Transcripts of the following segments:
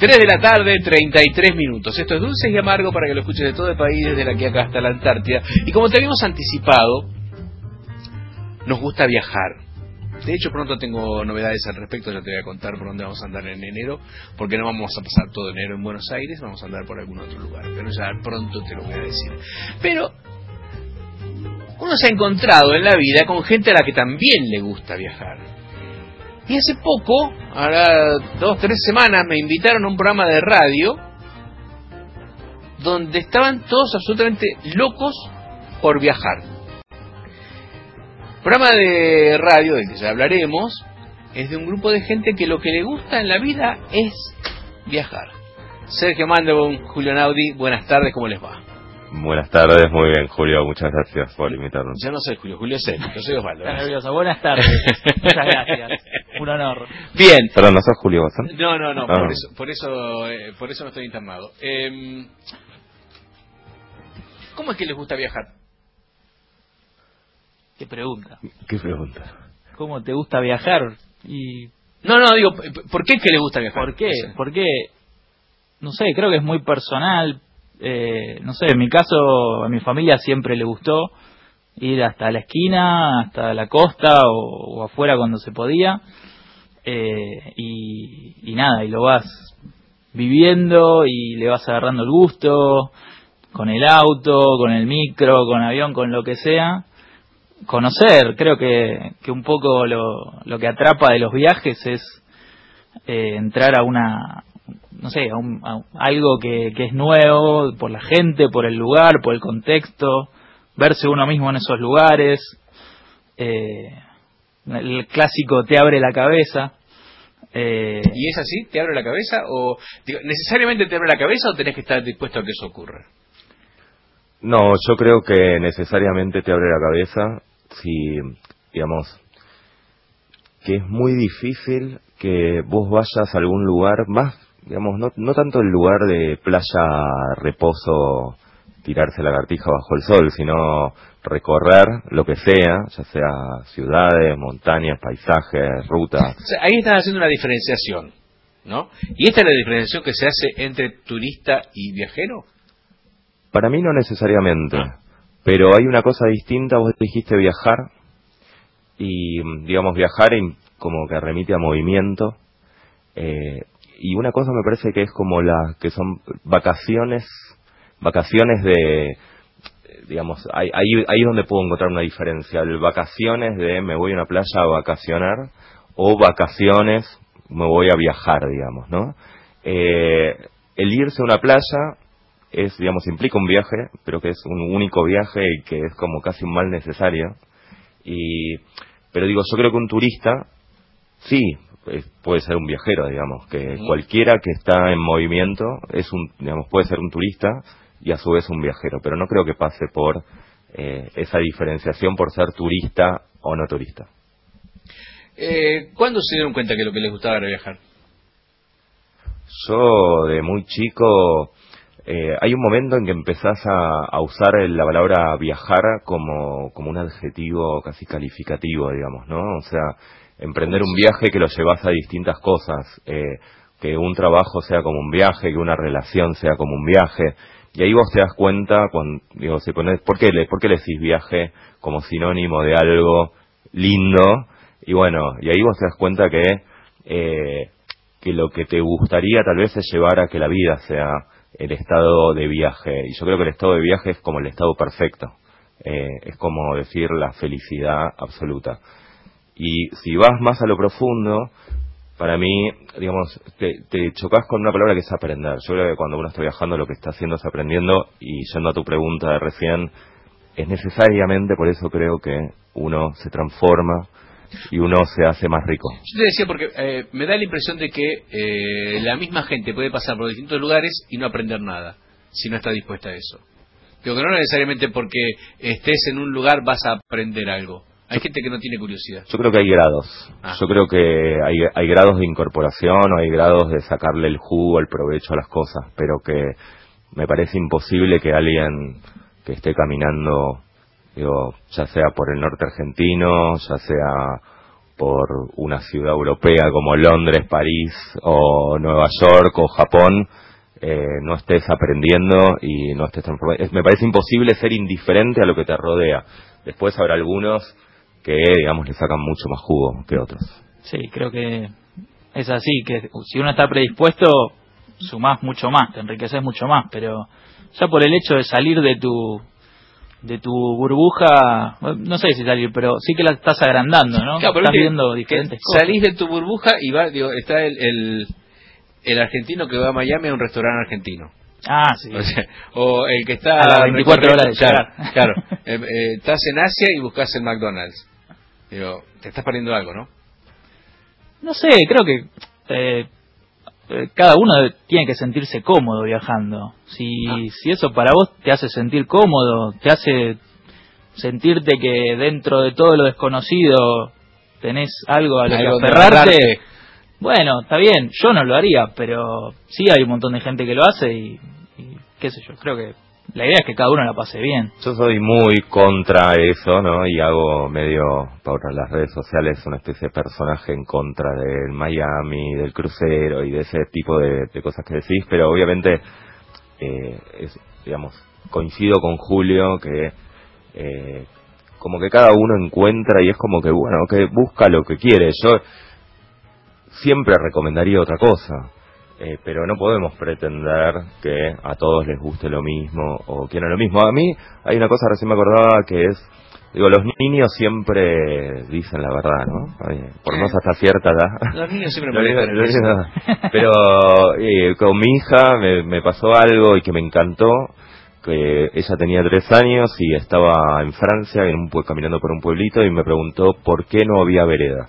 3 de la tarde, 33 minutos. Esto es Dulces y Amargo para que lo escuches de todo el país, desde la Quiaca hasta la Antártida. Y como te habíamos anticipado, nos gusta viajar. De hecho, pronto tengo novedades al respecto, ya te voy a contar por dónde vamos a andar en enero, porque no vamos a pasar todo enero en Buenos Aires, vamos a andar por algún otro lugar, pero ya pronto te lo voy a decir. Pero uno se ha encontrado en la vida con gente a la que también le gusta viajar. Y hace poco, ahora 2-3 semanas, me invitaron a un programa de radio donde estaban todos absolutamente locos por viajar. El programa de radio del que ya hablaremos es de un grupo de gente que lo que le gusta en la vida es viajar. Sergio Mandebon, Julio Naudi, buenas tardes, ¿cómo les va? Buenas tardes, muy bien, Julio, muchas gracias por invitarnos. Yo no soy Julio, Julio es él, yo soy Osvaldo. Está nervioso. Buenas tardes, muchas gracias, un honor. Bien. Perdón, ¿no sos Julio Bazán? No, por eso no estoy internado. ¿Cómo es que les gusta viajar? ¿Qué pregunta? ¿Qué pregunta? ¿Cómo te gusta viajar? Y No, digo, ¿por qué es que les gusta viajar? ¿por qué? O sea, Porque, no sé, creo que es muy personal. No sé, en mi caso, a mi familia siempre le gustó ir hasta la esquina, hasta la costa o afuera cuando se podía. Y nada, y lo vas viviendo y le vas agarrando el gusto con el auto, con el micro, con avión, con lo que sea. Conocer, creo que un poco lo que atrapa de los viajes es entrar a una, no sé, a algo que es nuevo, por la gente, por el lugar, por el contexto, verse uno mismo en esos lugares. El clásico te abre la cabeza. ¿Y es así? ¿Te abre la cabeza? ¿O digo, necesariamente te abre la cabeza o tenés que estar dispuesto a que eso ocurra? No, yo creo que necesariamente te abre la cabeza si, digamos, que es muy difícil que vos vayas a algún lugar más, digamos, no tanto el lugar de playa, reposo, tirarse lagartija bajo el sol, sino recorrer lo que sea, ya sea ciudades, montañas, paisajes, rutas. O sea, ahí estás haciendo una diferenciación, ¿no? ¿Y esta es la diferenciación que se hace entre turista y viajero? Para mí no necesariamente, pero hay una cosa distinta. Vos dijiste viajar, y digamos viajar como que remite a movimiento, y una cosa me parece que es como las que son vacaciones de, digamos, ahí es donde puedo encontrar una diferencia. Vacaciones de me voy a una playa a vacacionar, o vacaciones me voy a viajar, digamos, ¿no? El irse a una playa es, digamos, implica un viaje, pero que es un único viaje y que es como casi un mal necesario. Pero digo, yo creo que un turista, sí, puede ser un viajero, digamos, que cualquiera que está en movimiento digamos, puede ser un turista y a su vez un viajero, pero no creo que pase por esa diferenciación por ser turista o no turista. ¿Cuándo se dieron cuenta que lo que les gustaba era viajar? Yo, de muy chico, hay un momento en que empezás a usar la palabra viajar como un adjetivo casi calificativo, digamos, ¿no? O sea, emprender un viaje que lo llevas a distintas cosas, que un trabajo sea como un viaje, que una relación sea como un viaje, y ahí vos te das cuenta, digo, ¿por qué le decís viaje como sinónimo de algo lindo? Y bueno, y ahí vos te das cuenta que lo que te gustaría tal vez es llevar a que la vida sea el estado de viaje, y yo creo que el estado de viaje es como el estado perfecto, es como decir la felicidad absoluta. Y si vas más a lo profundo, para mí, digamos, te chocas con una palabra que es aprender. Yo creo que cuando uno está viajando lo que está haciendo es aprendiendo, y yendo a tu pregunta de recién, es necesariamente, por eso creo que uno se transforma y uno se hace más rico. Yo te decía porque me da la impresión de que la misma gente puede pasar por distintos lugares y no aprender nada, si no está dispuesta a eso. Digo que no necesariamente porque estés en un lugar vas a aprender algo. Hay gente que no tiene curiosidad. Yo creo que hay grados. Yo creo que hay grados de incorporación, o hay grados de sacarle el jugo, el provecho a las cosas, pero que me parece imposible que alguien que esté caminando, digo, ya sea por el norte argentino, ya sea por una ciudad europea como Londres, París o Nueva York o Japón, no estés aprendiendo y no estés transformando. Me parece imposible ser indiferente a lo que te rodea. Después habrá algunos que, digamos, le sacan mucho más jugo que otros. Sí, creo que es así, que si uno está predispuesto, sumás mucho más, te enriqueces mucho más, pero ya por el hecho de salir de tu burbuja, no sé si salir, pero sí que la estás agrandando, ¿no? Claro, pero estás viendo diferentes cosas. Salís de tu burbuja y está el argentino que va a Miami a un restaurante argentino. Ah, sí. O el que está a las 24 horas de llegar. Claro. Estás en Asia y buscas el McDonald's. Digo, te estás perdiendo algo, ¿no? No sé, creo que cada uno tiene que sentirse cómodo viajando. Si eso para vos te hace sentir cómodo, te hace sentirte que dentro de todo lo desconocido tenés algo a lo que aferrarte, bueno, está bien, yo no lo haría, pero sí hay un montón de gente que lo hace y qué sé yo, creo que la idea es que cada uno la pase bien. Yo soy muy contra eso, ¿no? Y hago medio, para las redes sociales, una especie de personaje en contra del Miami, del crucero y de ese tipo de cosas que decís, pero obviamente, digamos, coincido con Julio que como que cada uno encuentra y es como que, bueno, que busca lo que quiere. Yo siempre recomendaría otra cosa. Pero no podemos pretender que a todos les guste lo mismo o quieran lo mismo. A mí hay una cosa, recién me acordaba, que es, digo, los niños siempre dicen la verdad, ¿no? Por no hasta cierta edad. Los niños siempre molestan. Pero con mi hija me pasó algo y que me encantó, que ella tenía 3 años y estaba en Francia, caminando por un pueblito, y me preguntó por qué no había veredas.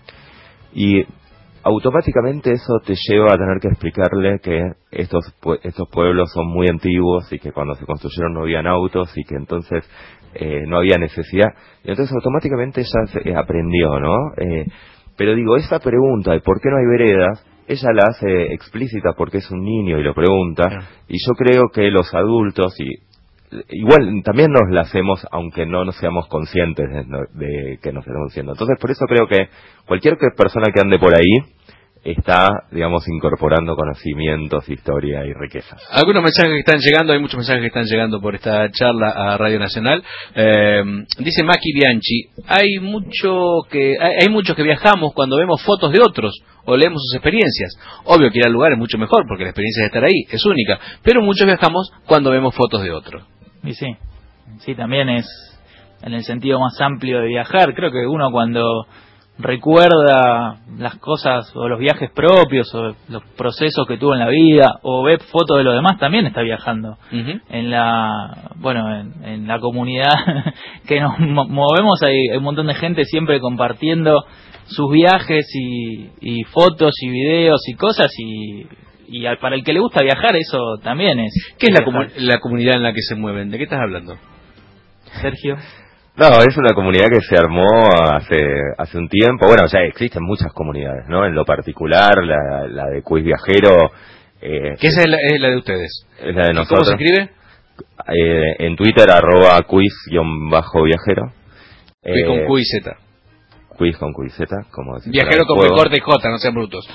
Y automáticamente eso te lleva a tener que explicarle que estos pueblos son muy antiguos y que cuando se construyeron no habían autos y que entonces no había necesidad. Y entonces automáticamente ella aprendió, ¿no? Pero digo, esa pregunta de por qué no hay veredas, ella la hace explícita porque es un niño y lo pregunta. Y yo creo que los adultos, y igual también nos la hacemos aunque no nos seamos conscientes de que nos estamos haciendo. Entonces por eso creo que cualquier persona que ande por ahí está, digamos, incorporando conocimientos, historia y riqueza. Algunos mensajes que están llegando, hay muchos mensajes que están llegando por esta charla a Radio Nacional. Dice Maki Bianchi, hay muchos que viajamos cuando vemos fotos de otros o leemos sus experiencias. Obvio que ir al lugar es mucho mejor porque la experiencia de estar ahí es única, pero muchos viajamos cuando vemos fotos de otros. Y sí, también es en el sentido más amplio de viajar. Creo que uno cuando recuerda las cosas o los viajes propios o los procesos que tuvo en la vida o ve fotos de los demás, también está viajando. En la comunidad que nos movemos hay un montón de gente siempre compartiendo sus viajes y fotos y videos y cosas y para el que le gusta viajar eso también es. ¿Qué es la comunidad en la que se mueven? ¿De qué estás hablando, Sergio? No, es una comunidad que se armó hace un tiempo. Bueno, ya existen muchas comunidades, ¿no? En lo particular, la de Quiz Viajero. ¿Qué es la de ustedes? Es la de nosotros. ¿Cómo se escribe? En Twitter, quiz-viajero. Quiz con Q y Z. Quiz con Q y Z, como decir. Viajero con B corta y J, no sean brutos.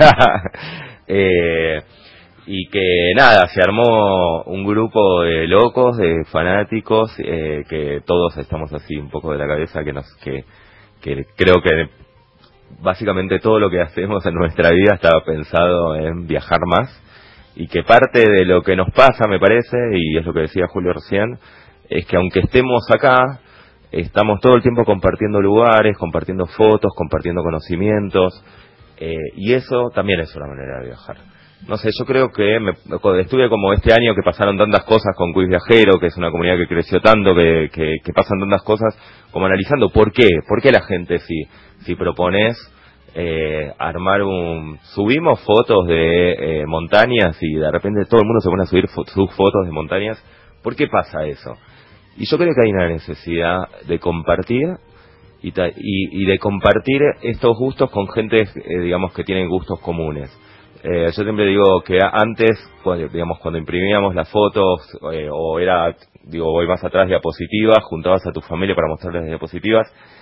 Y que nada, se armó un grupo de locos, de fanáticos, que todos estamos así un poco de la cabeza, que creo que básicamente todo lo que hacemos en nuestra vida estaba pensado en viajar más, y que parte de lo que nos pasa, me parece, y es lo que decía Julio recién, es que aunque estemos acá, estamos todo el tiempo compartiendo lugares, compartiendo fotos, compartiendo conocimientos, y eso también es una manera de viajar. No sé, yo creo que estuve como este año que pasaron tantas cosas con Quiz Viajero, que es una comunidad que creció tanto, que pasan tantas cosas, como analizando por qué la gente si propones armar subimos fotos de montañas y de repente todo el mundo se pone a subir sus fotos de montañas, ¿por qué pasa eso? Y yo creo que hay una necesidad de compartir y de compartir estos gustos con gente, digamos, que tienen gustos comunes. Yo siempre digo que antes, digamos, cuando imprimíamos las fotos, voy más atrás, diapositivas, juntabas a tu familia para mostrarles diapositivas,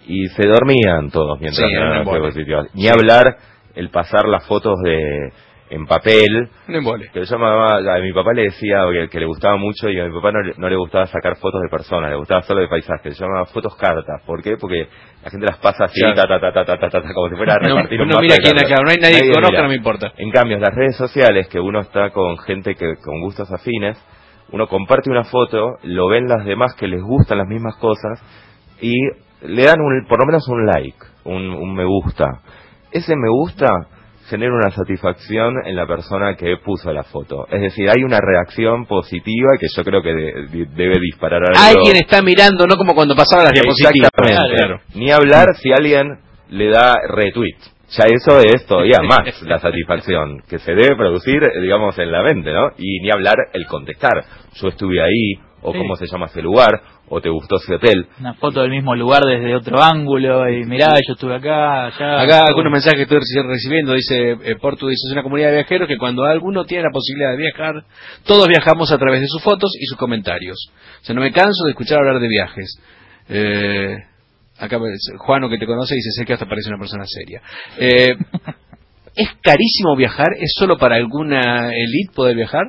y se dormían todos mientras Sí, miraban era las un embole. diapositivas. Ni hablar el pasar las fotos en papel. Un embole. Que yo a mi papá le decía que le gustaba mucho y a mi papá no le gustaba sacar fotos de personas, le gustaba solo de paisajes. Se llamaba fotos cartas. ¿Por qué? Porque la gente las pasa así, Claro. como si fuera a repartir un No mapa mira de quién cartas. acá, no hay nadie que conozca, mira. no me importa. En cambio, en las redes sociales, que uno está con gente que con gustos afines, uno comparte una foto, lo ven las demás que les gustan las mismas cosas y le dan por lo menos un like, un me gusta. Ese me gusta genera una satisfacción en la persona que puso la foto. Es decir, hay una reacción positiva que yo creo que debe disparar algo. Alguien está mirando, no como cuando pasaban las diapositivas. Exactamente. Claro. Ni hablar si alguien le da retweet. Ya eso es todavía más la satisfacción que se debe producir, digamos, en la mente, ¿no? Y ni hablar el contestar. Yo estuve ahí, o Sí. cómo se llama ese lugar, o te gustó ese hotel. Una foto del mismo lugar desde otro ángulo y mirá, yo estuve acá, allá. Acá algunos mensajes que estoy recibiendo, dice Portu, dice, es una comunidad de viajeros que cuando alguno tiene la posibilidad de viajar, todos viajamos a través de sus fotos y sus comentarios. O sea, no me canso de escuchar hablar de viajes. Acá Juano, que te conoce, dice, sé que hasta parece una persona seria. ¿Es carísimo viajar? ¿Es solo para alguna elite poder viajar?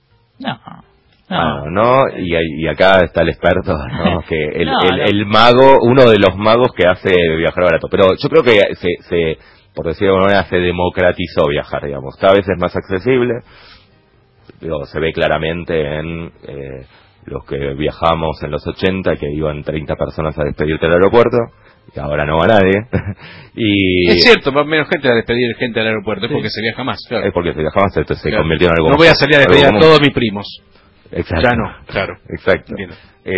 No. Y acá está el experto, ¿no? Que el No. mago, uno de los magos que hace viajar barato. Pero yo creo que por decirlo de alguna manera, se democratizó viajar, digamos. Cada vez es más accesible. Digo, se ve claramente en los que viajamos en los 80, que iban 30 personas a despedirte del aeropuerto, y ahora no va nadie. Y es cierto, va menos gente a despedir gente al aeropuerto, es porque se viaja más. Claro. es porque se viajaba más, entonces se Claro. convirtió en algo No más- voy a salir a despedir algo a común. todos mis primos. Exacto. Ya no, claro. Exacto. Entiendo.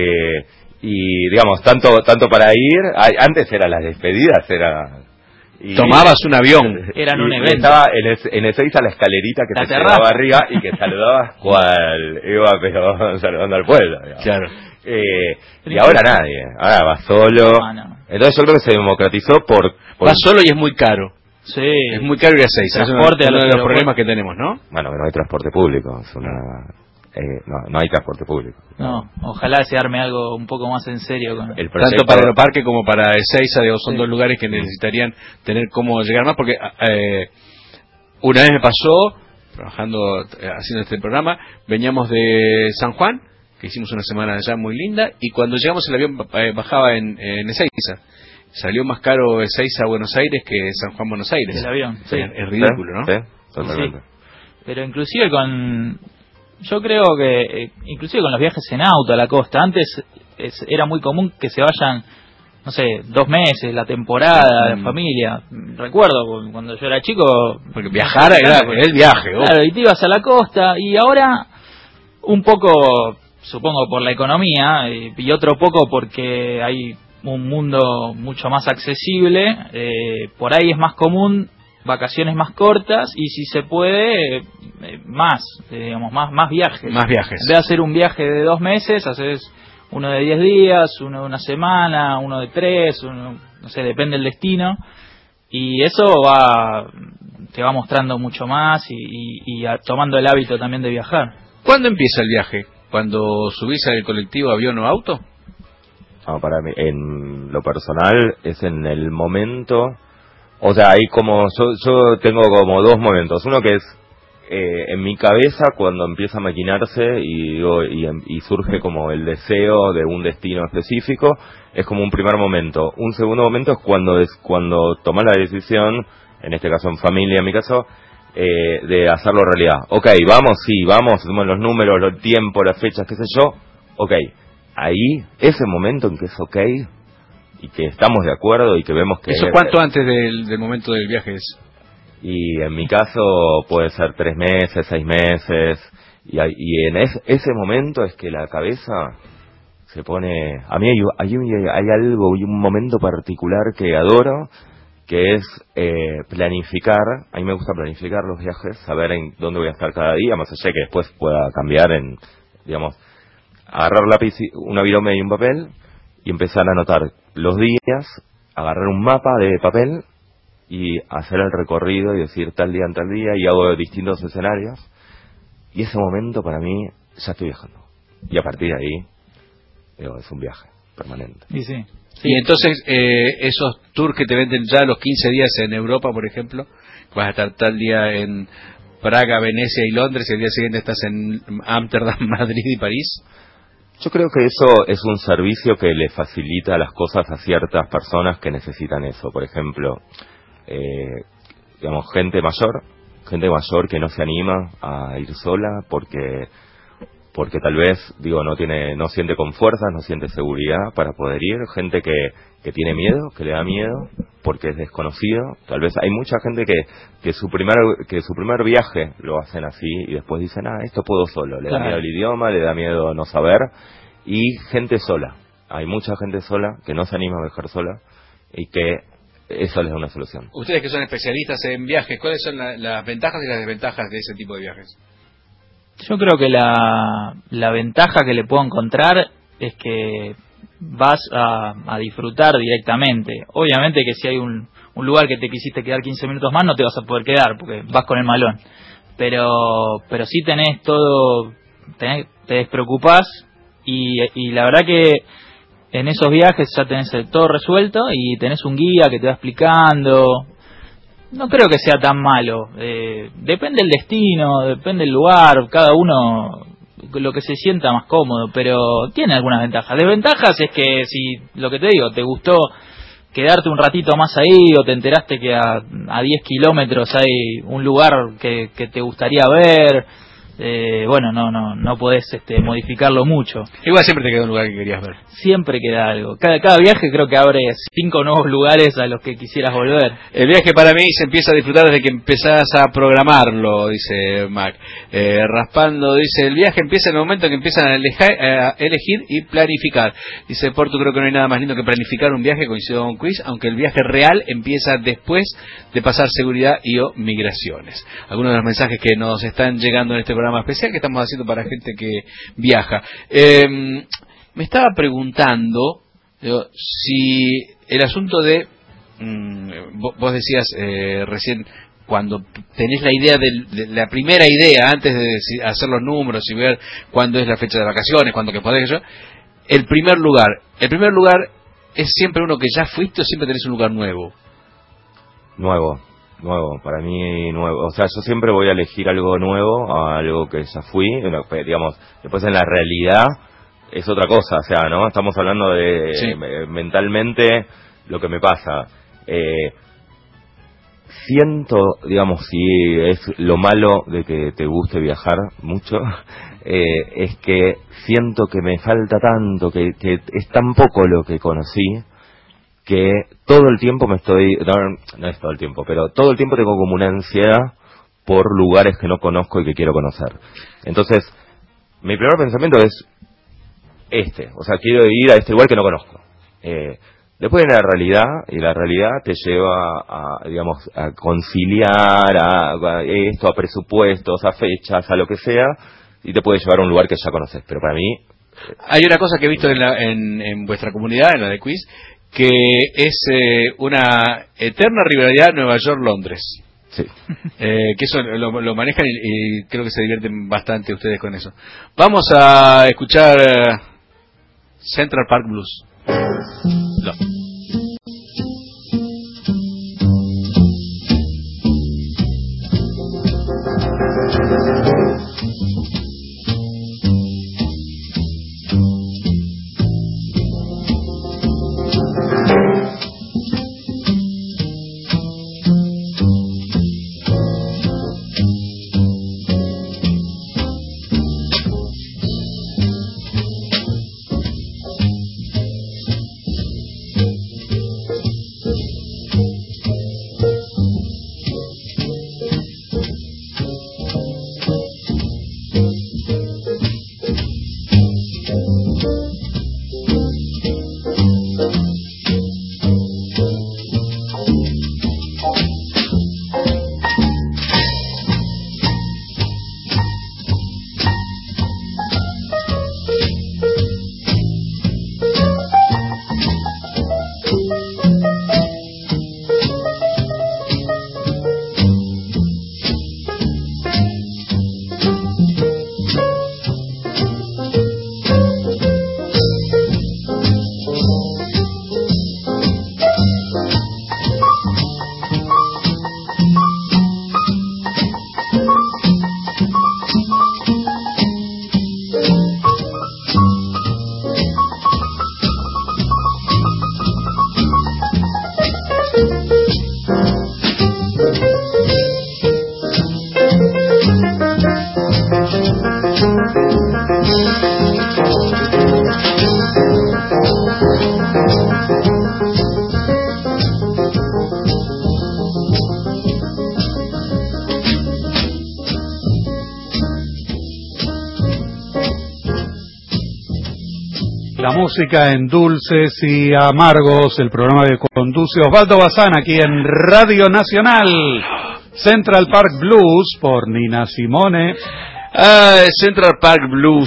Y digamos, tanto para ir, antes eran las despedidas, Tomabas un avión. Eran un y evento. estaba en Ezeiza la escalerita que La te terraza. llevaba arriba y que saludabas cual iba, pero saludando al pueblo, digamos. Claro. Y ahora nadie, ahora va solo. No. Entonces yo creo que se democratizó por Va solo y es muy caro. Sí. Es muy caro ir a Ezeiza. Es uno Transporte a de los los aeropuertos. problemas que tenemos, ¿no? bueno, que no hay transporte público, no hay transporte público. No, ojalá se arme algo un poco más en serio con El proyecto, Tanto para Aeroparque como para Ezeiza, son Sí. dos lugares que necesitarían tener cómo llegar más, porque una vez me pasó, trabajando, haciendo este programa, veníamos de San Juan, que hicimos una semana allá muy linda, y cuando llegamos el avión bajaba en Ezeiza. Salió más caro Ezeiza a Buenos Aires que San Juan Buenos Aires. el avión. Sí. Es ridículo, ¿no? Sí, totalmente. Pero inclusive yo creo que inclusive con los viajes en auto a la costa, antes era muy común que se vayan, no sé, 2 meses, la temporada, la familia. Recuerdo cuando yo era chico, Porque viajar era el viaje. ¿no? claro, y te ibas a la costa, y ahora un poco, supongo por la economía, y otro poco porque hay un mundo mucho más accesible, por ahí es más común vacaciones más cortas y si se puede más viajes. Más viajes. En vez de hacer un viaje de 2 meses, haces uno de 10 días, uno de una semana, uno de 3, no sé, depende del destino, y eso te va mostrando mucho más y tomando el hábito también de viajar. ¿Cuándo empieza el viaje? ¿Cuando subís al colectivo, avión o auto? No, para mí, en lo personal, es en el momento. O sea, hay yo tengo como 2 momentos. Uno que es en mi cabeza cuando empieza a maquinarse y surge como el deseo de un destino específico, es como un primer momento. Un segundo momento es cuando tomás la decisión, en este caso en familia, en mi caso, de hacerlo realidad. Ok, vamos, hacemos los números, los tiempos, las fechas, qué sé yo. Ok, ahí, ese momento en que es ok y que estamos de acuerdo y que vemos que... ¿Eso cuánto antes del momento del viaje es? Y en mi caso puede ser 3 meses, 6 meses, y en ese momento es que la cabeza se pone... A mí hay algo y un momento particular que adoro, que es planificar. A mí me gusta planificar los viajes, saber en dónde voy a estar cada día, más allá que después pueda cambiar digamos, agarrar lápiz, una virome y un papel, y empezar a anotar los días, agarrar un mapa de papel y hacer el recorrido y decir tal día en tal día, y hago distintos escenarios, y ese momento para mí ya estoy viajando, y a partir de ahí es un viaje. permanente. Y sí. Y entonces, esos tours que te venden ya los 15 días en Europa, por ejemplo, vas a estar tal día en Praga, Venecia y Londres, y el día siguiente estás en Ámsterdam, Madrid y París. Yo creo que eso es un servicio que le facilita las cosas a ciertas personas que necesitan eso. Por ejemplo, digamos, gente mayor que no se anima a ir sola porque tal vez, no siente con fuerzas, no siente seguridad para poder ir, gente que tiene miedo, que le da miedo porque es desconocido. Tal vez hay mucha gente que su primer viaje lo hacen así y después dicen, esto puedo solo, le da miedo el idioma, le da miedo no saber, y gente sola. Hay mucha gente sola que no se anima a viajar sola y que eso les da una solución. Ustedes que son especialistas en viajes, ¿cuáles son las ventajas y las desventajas de ese tipo de viajes? Yo creo que la ventaja que le puedo encontrar es que vas a disfrutar directamente. Obviamente que si hay un lugar que te quisiste quedar 15 minutos más, no te vas a poder quedar porque vas con el malón. Pero sí tenés todo, te despreocupás y la verdad que en esos viajes ya tenés todo resuelto y tenés un guía que te va explicando. No creo que sea tan malo. Depende del destino, depende del lugar, cada uno lo que se sienta más cómodo, pero tiene algunas ventajas. Desventajas es que si, lo que te digo, te gustó quedarte un ratito más ahí o te enteraste que a 10 kilómetros hay un lugar que te gustaría ver, no podés modificarlo mucho. Igual siempre te queda un lugar que querías ver. Siempre queda algo. Cada viaje creo que abre 5 nuevos lugares a los que quisieras volver. El viaje para mí se empieza a disfrutar desde que empezás a programarlo, dice Mac. Raspando, dice, el viaje empieza en el momento en que empiezan a elegir y planificar. Dice Porto, creo que no hay nada más lindo que planificar un viaje, coincido con Quiz, aunque el viaje real empieza después de pasar seguridad y o migraciones. Algunos de los mensajes que nos están llegando en este programa especial que estamos haciendo para gente que viaja. Me estaba preguntando si el asunto de vos decías recién, cuando tenés la idea de la primera idea antes de hacer los números y ver cuándo es la fecha de vacaciones, cuándo que podés, el primer lugar es siempre uno que ya fuiste o siempre tenés un lugar nuevo. Nuevo, para mí nuevo. O sea, yo siempre voy a elegir algo nuevo, algo que ya fui, digamos, después en la realidad es otra cosa, o sea, ¿no? Estamos hablando de mentalmente lo que me pasa. Siento, digamos, si es lo malo de que te guste viajar mucho, es que siento que me falta tanto, que es tan poco lo que conocí, que todo el tiempo no es todo el tiempo, pero todo el tiempo tengo como una ansiedad por lugares que no conozco y que quiero conocer. Entonces, mi primer pensamiento es o sea, quiero ir a este lugar que no conozco. Después viene la realidad, y la realidad te lleva a conciliar a presupuestos, a fechas, a lo que sea, y te puede llevar a un lugar que ya conoces. Pero para mí... Hay una cosa que he visto en vuestra comunidad, en la de Quiz, que es una eterna rivalidad Nueva York-Londres. Sí. Que eso lo manejan y creo que se divierten bastante ustedes con eso. Vamos a escuchar Central Park Blues. No. La música en Dulces y Amargos, el programa que conduce Osvaldo Bazán aquí en Radio Nacional. Central Park Blues por Nina Simone. Central Park Blues.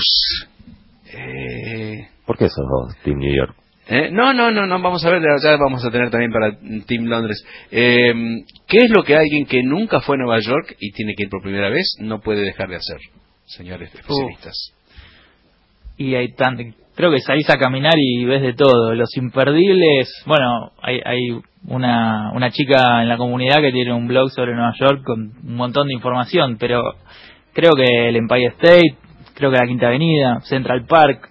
¿Por qué sos vos, Team New York? No, vamos a ver, ya vamos a tener también para Team Londres. ¿Qué es lo que alguien que nunca fue a Nueva York y tiene que ir por primera vez no puede dejar de hacer, señores especialistas? Y hay creo que salís a caminar y ves de todo. Los imperdibles, bueno, hay una chica en la comunidad que tiene un blog sobre Nueva York con un montón de información, pero creo que el Empire State, creo que la Quinta Avenida, Central Park,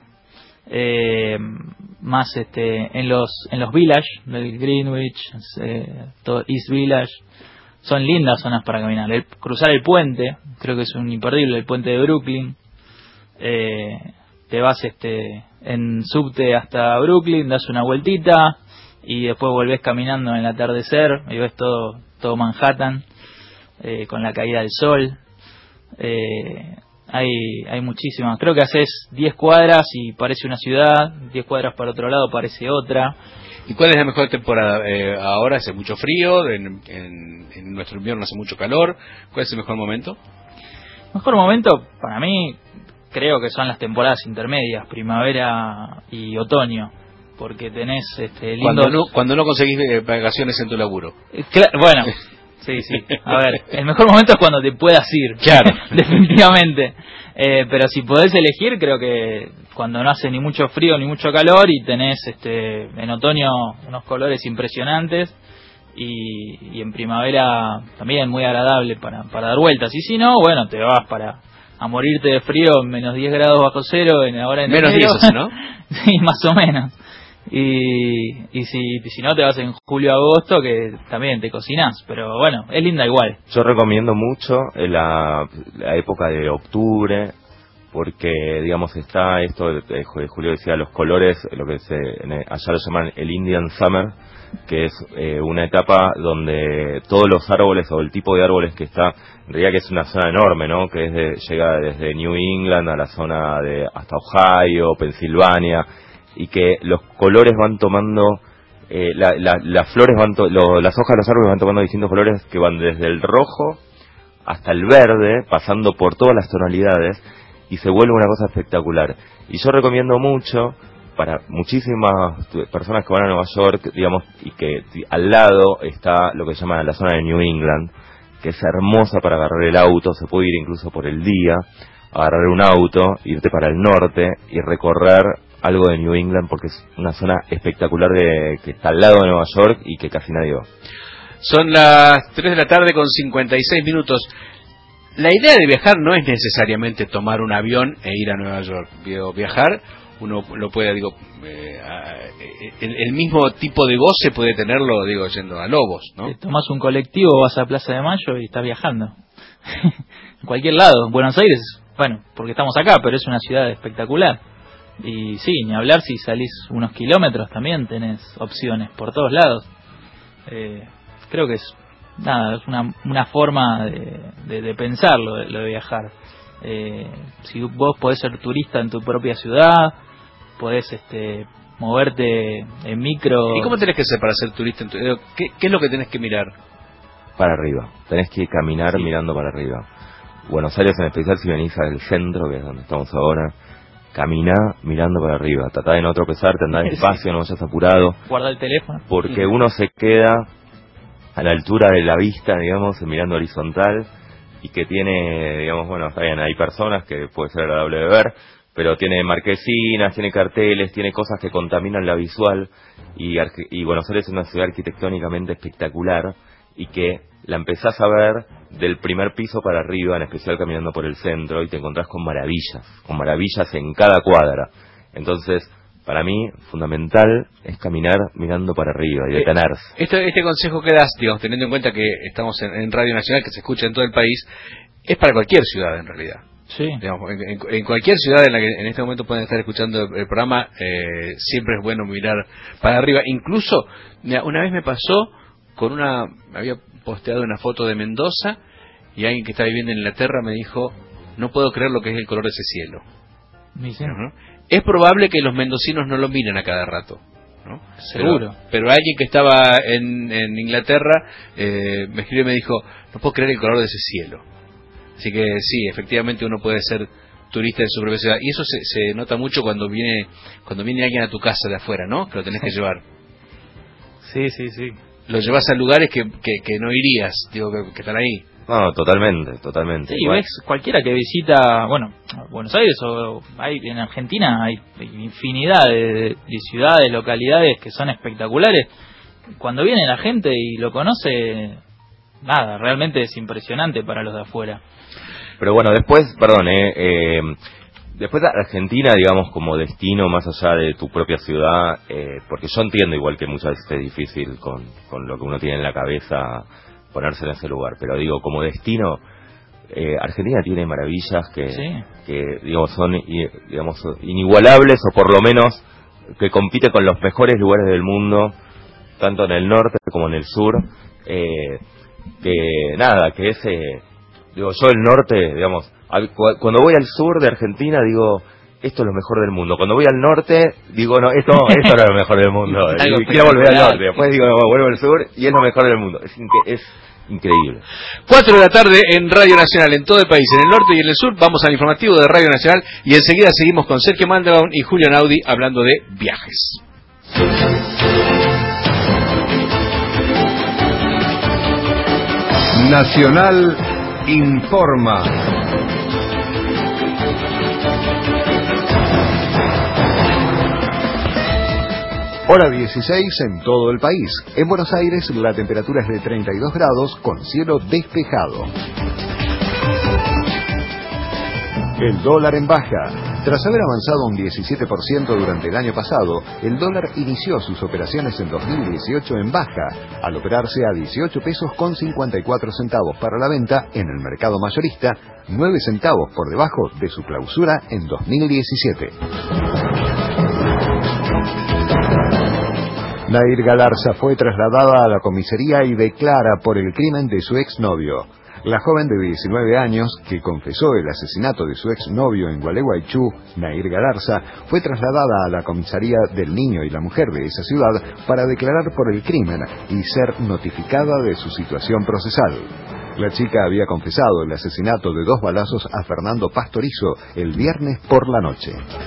más en los Village, el Greenwich, todo East Village, son lindas zonas para caminar. Cruzar el puente, creo que es un imperdible, el puente de Brooklyn. Te vas en subte hasta Brooklyn, das una vueltita y después volvés caminando en el atardecer y ves todo Manhattan con la caída del sol. Hay muchísimas. Creo que haces 10 cuadras y parece una ciudad, 10 cuadras para otro lado parece otra. ¿Y cuál es la mejor temporada? Ahora hace mucho frío, en nuestro invierno hace mucho calor. ¿Cuál es el mejor momento? Mejor momento para mí creo que son las temporadas intermedias, primavera y otoño, porque tenés lindos... Cuando no conseguís vacaciones en tu laburo. Bueno, sí. A ver, el mejor momento es cuando te puedas ir. Claro. Definitivamente. Pero si podés elegir, creo que cuando no hace ni mucho frío ni mucho calor y tenés en otoño unos colores impresionantes y en primavera también muy agradable para dar vueltas. Y si no, bueno, te vas a morirte de frío en menos 10 grados bajo cero ahora en menos enero. 10, ¿no? Sí, más o menos. Y si no te vas en julio-agosto, que también te cocinás, pero bueno, es linda igual. Yo recomiendo mucho la época de octubre, porque digamos está esto, Julio decía, los colores, lo que allá lo llaman el Indian Summer, que es una etapa donde todos los árboles o el tipo de árboles que está, en realidad que es una zona enorme, ¿no? Que llega desde New England a la zona hasta Ohio, Pensilvania, y que los colores van tomando, las flores las hojas de los árboles van tomando distintos colores que van desde el rojo hasta el verde, pasando por todas las tonalidades, y se vuelve una cosa espectacular. Y yo recomiendo mucho para muchísimas personas que van a Nueva York, digamos, y que al lado está lo que se llama la zona de New England, que es hermosa para agarrar el auto, se puede ir incluso por el día, agarrar un auto, irte para el norte y recorrer algo de New England, porque es una zona espectacular que está al lado de Nueva York y que casi nadie va. Son las 3 de la tarde con 56 minutos. La idea de viajar no es necesariamente tomar un avión e ir a Nueva York. Viajar, uno lo puede, el mismo tipo de goce puede tenerlo, yendo a Lobos, ¿no? Tomás un colectivo, vas a Plaza de Mayo y estás viajando. En cualquier lado. Buenos Aires, bueno, porque estamos acá, pero es una ciudad espectacular. Y sí, ni hablar si salís unos kilómetros también tenés opciones por todos lados. Creo que es una forma de pensarlo, lo de viajar. Si vos podés ser turista en tu propia ciudad, podés moverte en micro. ¿Y cómo tenés que ser para ser turista? ¿Qué es lo que tenés que mirar? Para arriba, tenés que caminar mirando para arriba. Buenos Aires en especial, si venís al centro, que es donde estamos ahora, caminá mirando para arriba, tratá de no tropezarte, andá despacio, no vayas apurado. Guarda el teléfono. Porque uno se queda a la altura de la vista, digamos, mirando horizontal, y que tiene, digamos, bueno, está bien, hay personas que puede ser agradable de ver, pero tiene marquesinas, tiene carteles, tiene cosas que contaminan la visual, y Buenos Aires es una ciudad arquitectónicamente espectacular, y que la empezás a ver del primer piso para arriba, en especial caminando por el centro, y te encontrás con maravillas en cada cuadra. Entonces, para mí, fundamental es caminar mirando para arriba y detenerse. Este consejo que das, teniendo en cuenta que estamos en Radio Nacional, que se escucha en todo el país, es para cualquier ciudad en realidad. Sí. En cualquier ciudad en la que en este momento pueden estar escuchando el programa, siempre es bueno mirar para arriba. Incluso, una vez me pasó había posteado una foto de Mendoza, y alguien que está viviendo en Inglaterra me dijo: no puedo creer lo que es el color de ese cielo. Sí. ¿No? Es probable que los mendocinos no lo miren a cada rato, ¿no? Seguro. Pero alguien que estaba en Inglaterra me escribió y me dijo, no puedo creer el color de ese cielo. Así que sí, efectivamente uno puede ser turista de su propia ciudad. Y eso se nota mucho cuando viene alguien a tu casa de afuera, ¿no? Que lo tenés que llevar. Sí. Lo llevas a lugares que no irías, digo, que están ahí. No, totalmente. Sí, Igual. ves cualquiera que visita, Buenos Aires en Argentina hay infinidad de ciudades, localidades que son espectaculares. Cuando viene la gente y lo conoce, nada, realmente es impresionante para los de afuera. Pero bueno, después de Argentina, digamos, como destino más allá de tu propia ciudad, porque yo entiendo igual que muchas veces es difícil con lo que uno tiene en la cabeza ponerse en ese lugar, pero digo, como destino, Argentina tiene maravillas que digamos, son inigualables, o por lo menos que compite con los mejores lugares del mundo, tanto en el norte como en el sur, digo, yo el norte, digamos, cuando voy al sur de Argentina digo, esto es lo mejor del mundo. Cuando voy al norte, digo, no, esto no es lo mejor del mundo. Y quiero volver al norte. Después digo, no, vuelvo al sur y es lo mejor del mundo. Es increíble. 4 de la tarde en Radio Nacional, en todo el país, en el norte y en el sur. Vamos al informativo de Radio Nacional y enseguida seguimos con Sergio Mandelbaum y Julio Naudi hablando de viajes. Nacional informa. Hora 16 en todo el país. En Buenos Aires la temperatura es de 32 grados con cielo despejado. El dólar en baja. Tras haber avanzado un 17% durante el año pasado, el dólar inició sus operaciones en 2018 en baja, al operarse a 18 pesos con 54 centavos para la venta en el mercado mayorista, 9 centavos por debajo de su clausura en 2017. Nair Galarza fue trasladada a la comisaría y declara por el crimen de su exnovio. La joven de 19 años, que confesó el asesinato de su exnovio en Gualeguaychú, Nair Galarza, fue trasladada a la comisaría del niño y la mujer de esa ciudad para declarar por el crimen y ser notificada de su situación procesal. La chica había confesado el asesinato de 2 balazos a Fernando Pastorizo el viernes por la noche.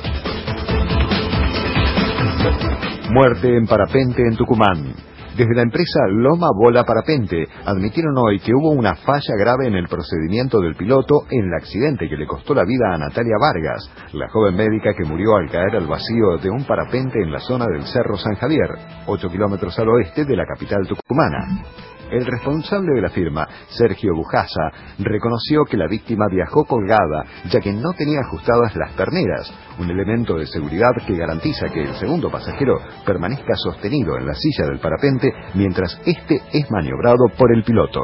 Muerte en parapente en Tucumán. Desde la empresa Loma Bola Parapente admitieron hoy que hubo una falla grave en el procedimiento del piloto en el accidente que le costó la vida a Natalia Vargas, la joven médica que murió al caer al vacío de un parapente en la zona del Cerro San Javier, 8 kilómetros al oeste de la capital tucumana. El responsable de la firma, Sergio Bujasa, reconoció que la víctima viajó colgada, ya que no tenía ajustadas las perneras, un elemento de seguridad que garantiza que el segundo pasajero permanezca sostenido en la silla del parapente mientras éste es maniobrado por el piloto.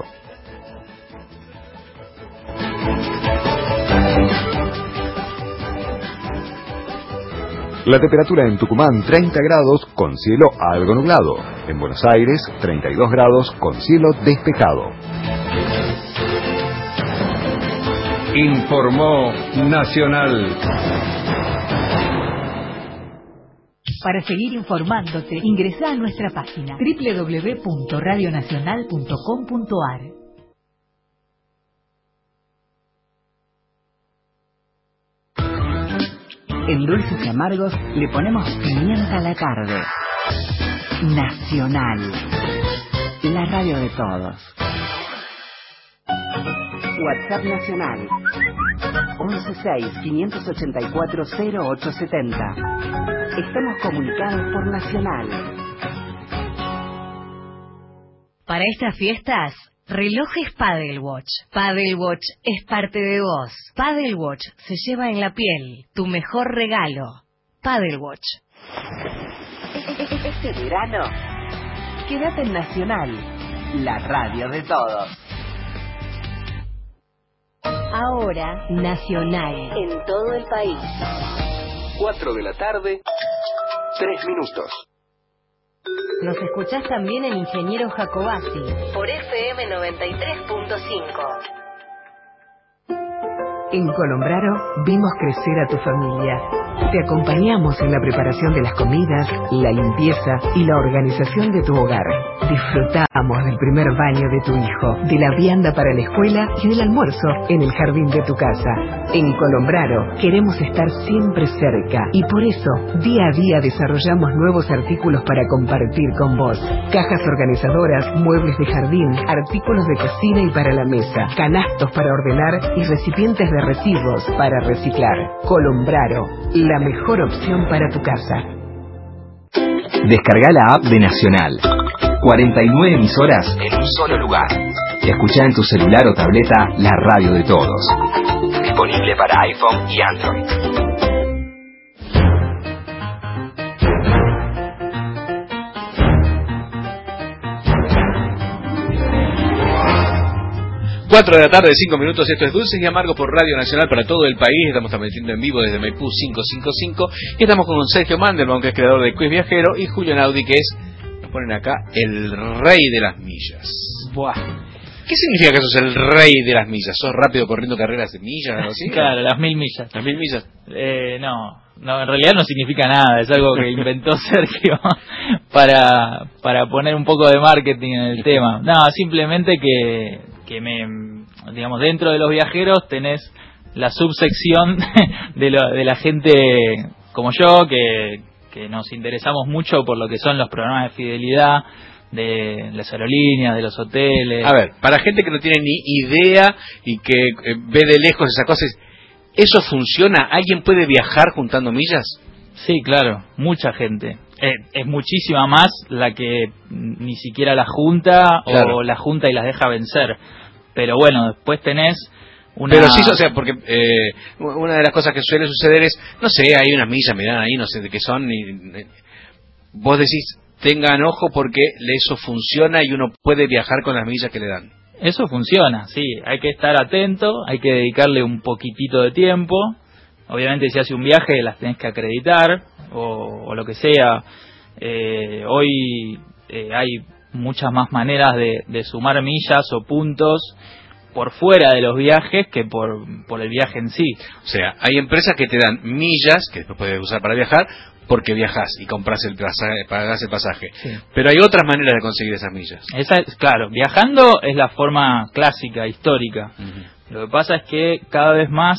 La temperatura en Tucumán 30 grados con cielo algo nublado. En Buenos Aires 32 grados con cielo despejado. Informó Nacional. Para seguir informándote, ingresá a nuestra página www.radionacional.com.ar. En Dulces y Amargos le ponemos pimienta a la tarde. Nacional, la radio de todos. WhatsApp Nacional 116-584-0870. Estamos comunicados por Nacional. Para estas fiestas, relojes Paddle Watch. Paddle Watch es parte de vos. Paddle Watch se lleva en la piel. Tu mejor regalo. Paddle Watch. Este verano, quédate en Nacional, la radio de todos. Ahora, Nacional, en todo el país. 4 de la tarde, 3 minutos. Nos escuchás también en Ingeniero Jacobasi por FM 93.5. En Colombraro vimos crecer a tu familia. Te acompañamos en la preparación de las comidas, la limpieza y la organización de tu hogar. Disfrutamos del primer baño de tu hijo, de la vianda para la escuela y del almuerzo en el jardín de tu casa. En Colombraro queremos estar siempre cerca y por eso día a día desarrollamos nuevos artículos para compartir con vos. Cajas organizadoras, muebles de jardín, artículos de cocina y para la mesa, canastos para ordenar y recipientes de residuos para reciclar. Colombraro, la mejor opción para tu casa. Descarga la app de Nacional. 49 emisoras en un solo lugar. Escucha en tu celular o tableta la radio de todos. Disponible para iPhone y Android. 4 de la tarde, 5 minutos. Esto es Dulces y Amargos por Radio Nacional para todo el país. Estamos transmitiendo en vivo desde Maipú 555. Y estamos con Sergio Mandelbaum, que es creador de Quiz Viajero, y Julio Naudi, que es, nos ponen acá, el rey de las millas. Buah. ¿Qué significa que sos el rey de las millas? ¿Sos rápido corriendo carreras de millas? ¿Algo así? Claro, las 1000 millas. ¿Las 1000 millas? No, en realidad no significa nada. Es algo que inventó Sergio para poner un poco de marketing en el tema. No, simplemente que digamos, dentro de los viajeros tenés la subsección de la gente como yo, que nos interesamos mucho por lo que son los programas de fidelidad de las aerolíneas, de los hoteles. A ver, para gente que no tiene ni idea y que ve de lejos esas cosas, ¿eso funciona? ¿Alguien puede viajar juntando millas? Sí, claro, mucha gente. Es muchísima más la que ni siquiera la junta, claro, o la junta y las deja vencer. Pero bueno, después tenés una... Pero sí, o sea, porque una de las cosas que suele suceder es, no sé, hay unas millas, mirá ahí, no sé de qué son, vos decís, tengan ojo porque eso funciona y uno puede viajar con las millas que le dan. Eso funciona, sí, hay que estar atento, hay que dedicarle un poquitito de tiempo. Obviamente si hace un viaje las tenés que acreditar o lo que sea. Hoy hay muchas más maneras de sumar millas o puntos por fuera de los viajes que por el viaje en sí. O sea, hay empresas que te dan millas que después puedes usar para viajar porque viajas y compras el pasaje, pagas el pasaje. Sí. Pero hay otras maneras de conseguir esas millas. Claro, viajando es la forma clásica, histórica. Uh-huh. Lo que pasa es que cada vez más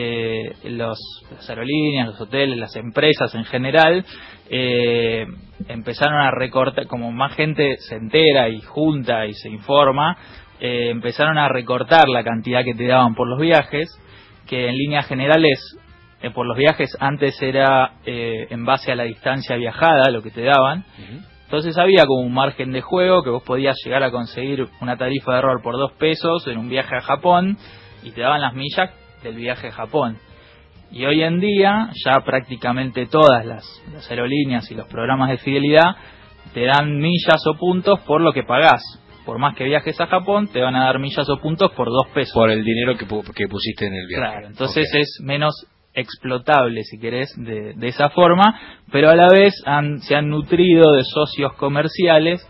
las aerolíneas, los hoteles, las empresas en general empezaron a recortar, como más gente se entera y junta y se informa, empezaron a recortar la cantidad que te daban por los viajes, que en líneas generales por los viajes antes era en base a la distancia viajada lo que te daban. Uh-huh. Entonces había como un margen de juego que vos podías llegar a conseguir una tarifa de error por 2 pesos en un viaje a Japón y te daban las millas del viaje a Japón. Y hoy en día ya prácticamente todas las aerolíneas y los programas de fidelidad te dan millas o puntos por lo que pagás. Por más que viajes a Japón, te van a dar millas o puntos por 2 pesos. Por el dinero que pusiste en el viaje. Claro, entonces okay, es menos explotable, si querés, de esa forma, pero a la vez se han nutrido de socios comerciales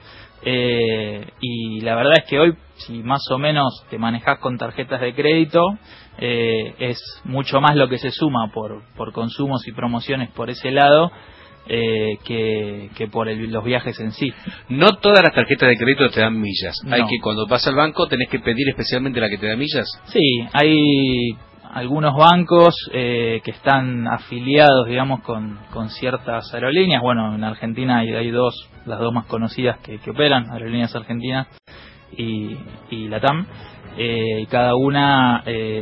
y la verdad es que hoy, si más o menos te manejás con tarjetas de crédito, es mucho más lo que se suma por consumos y promociones por ese lado que por los viajes en sí. No todas las tarjetas de crédito te dan millas. No. Hay que, cuando vas al banco, tenés que pedir especialmente la que te da millas. Sí, hay algunos bancos que están afiliados, digamos, con ciertas aerolíneas. Bueno, en Argentina hay las dos más conocidas que operan, Aerolíneas Argentinas y LATAM. Cada una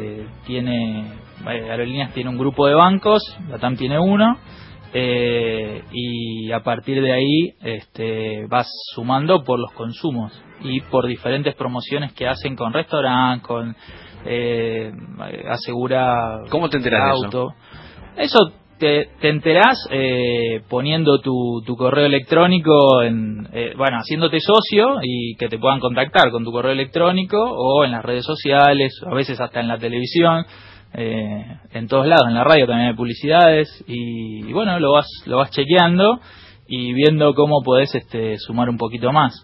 Aerolíneas tiene un grupo de bancos, LATAM tiene uno, y a partir de ahí vas sumando por los consumos y por diferentes promociones que hacen con restaurantes, con asegura. ¿Cómo te enterás auto. De eso? Eso te enterás poniendo tu correo electrónico haciéndote socio y que te puedan contactar con tu correo electrónico o en las redes sociales, a veces hasta en la televisión, en todos lados, en la radio también hay publicidades y bueno, lo vas chequeando y viendo cómo podés sumar un poquito más.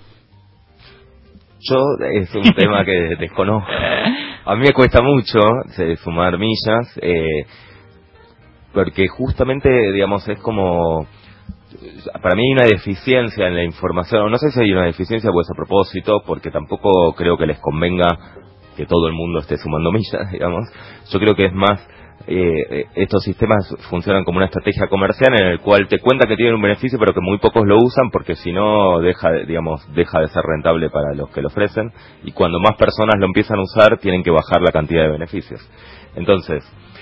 Yo es un tema que desconozco. A mí me cuesta mucho sumar millas. porque justamente, digamos, es como... Para mí hay una deficiencia en la información, no sé si hay una deficiencia pues a propósito, porque tampoco creo que les convenga que todo el mundo esté sumando millas, digamos. Yo creo que es más, estos sistemas funcionan como una estrategia comercial en el cual te cuenta que tienen un beneficio, pero que muy pocos lo usan, porque si no deja de ser rentable para los que lo ofrecen, y cuando más personas lo empiezan a usar, tienen que bajar la cantidad de beneficios. Entonces,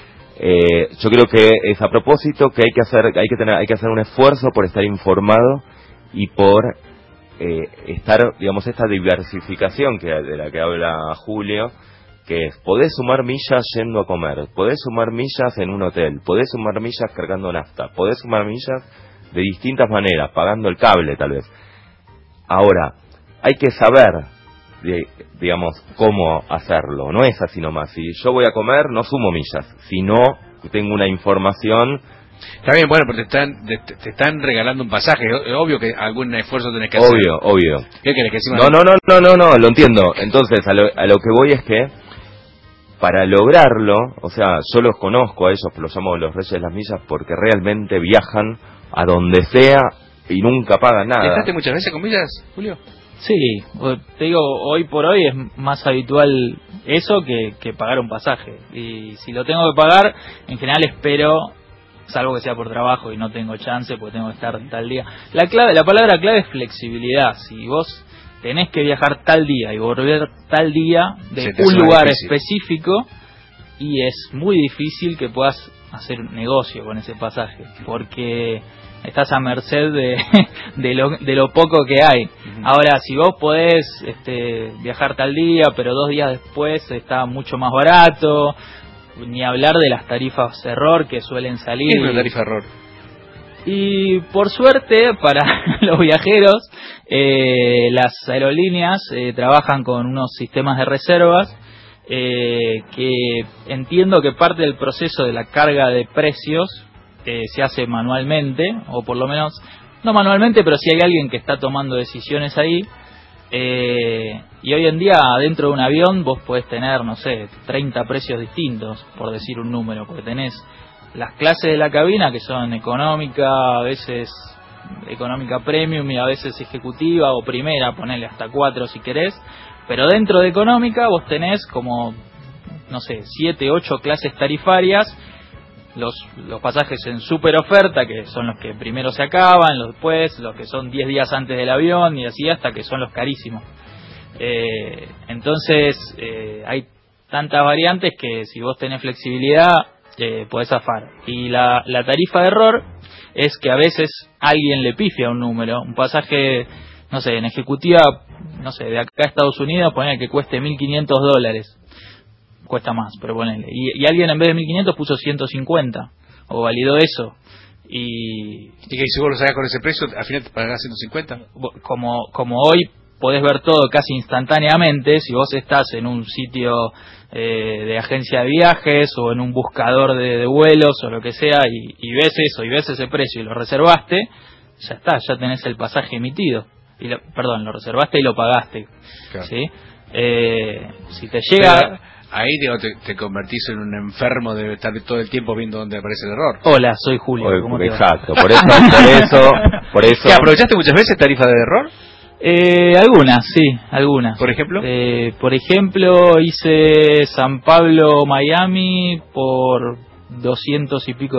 yo creo que es a propósito que hay que hacer un esfuerzo por estar informado y por digamos, esta diversificación de la que habla Julio, que es, podés sumar millas yendo a comer, podés sumar millas en un hotel, podés sumar millas cargando nafta, podés sumar millas de distintas maneras, pagando el cable tal vez. Ahora, hay que saber, digamos, cómo hacerlo, no es así nomás. Si yo voy a comer, no sumo millas, si no tengo una información. Está bien, bueno, pero te están regalando un pasaje, obvio que algún esfuerzo tenés que hacer. Obvio. ¿Qué querés que encima? No, lo entiendo. Entonces, a lo que voy es que, para lograrlo, o sea, yo los conozco a ellos, los llamo los reyes de las millas, porque realmente viajan a donde sea y nunca pagan nada. ¿Viajaste muchas veces con millas, Julio? Sí, te digo, hoy por hoy es más habitual eso que pagar un pasaje. Y si lo tengo que pagar, en general espero, salvo que sea por trabajo y no tengo chance porque tengo que estar tal día. La palabra clave es flexibilidad. Si vos tenés que viajar tal día y volver tal día de un lugar específico, y es muy difícil que puedas hacer un negocio con ese pasaje, porque estás a merced de lo poco que hay. Ahora, si vos podés viajar tal día, pero 2 días después está mucho más barato, ni hablar de las tarifas error que suelen salir. ¿Qué es una tarifa error? Y por suerte para los viajeros, las aerolíneas trabajan con unos sistemas de reservas que entiendo que parte del proceso de la carga de precios se hace manualmente, o por lo menos, no manualmente, pero si hay alguien que está tomando decisiones ahí. Y hoy en día dentro de un avión vos podés tener, no sé, 30 precios distintos, por decir un número, porque tenés las clases de la cabina que son económica, a veces económica premium y a veces ejecutiva o primera, ponele hasta 4 si querés, pero dentro de económica vos tenés como, no sé, 7, 8 clases tarifarias, los pasajes en super oferta, que son los que primero se acaban, después los que son 10 días antes del avión y así hasta que son los carísimos. Entonces hay tantas variantes que si vos tenés flexibilidad podés zafar. Y la tarifa de error es que a veces alguien le pifia un número, un pasaje, no sé, en ejecutiva, no sé, de acá a Estados Unidos, ponele que cueste $1.500, cuesta más, pero ponele, y alguien en vez de 1.500 puso 150, o validó eso, y que si vos lo sacás con ese precio, al final te pagás 150. Como hoy podés ver todo casi instantáneamente, si vos estás en un sitio de agencia de viajes o en un buscador de vuelos o lo que sea y ves eso y ves ese precio y lo reservaste, ya está, ya tenés el pasaje emitido. Lo reservaste y lo pagaste. Claro. ¿Sí? Si te llega... Pero ahí te convertís en un enfermo de estar todo el tiempo viendo dónde aparece el error. Hola, soy Julio. Exacto, por eso. ¿Qué, aprovechaste muchas veces tarifa de error? Algunas, sí, algunas. ¿Por ejemplo? Por ejemplo, hice San Pablo, Miami por $200 y pico.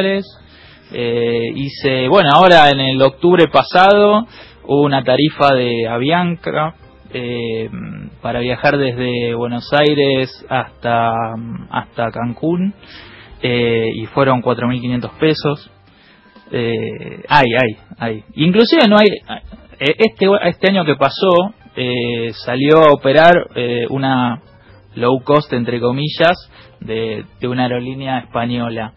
Hice, bueno, ahora en el octubre pasado hubo una tarifa de Avianca para viajar desde Buenos Aires hasta Cancún y fueron $4.500. Hay. Inclusive no hay. Este año que pasó salió a operar una low cost entre comillas de una aerolínea española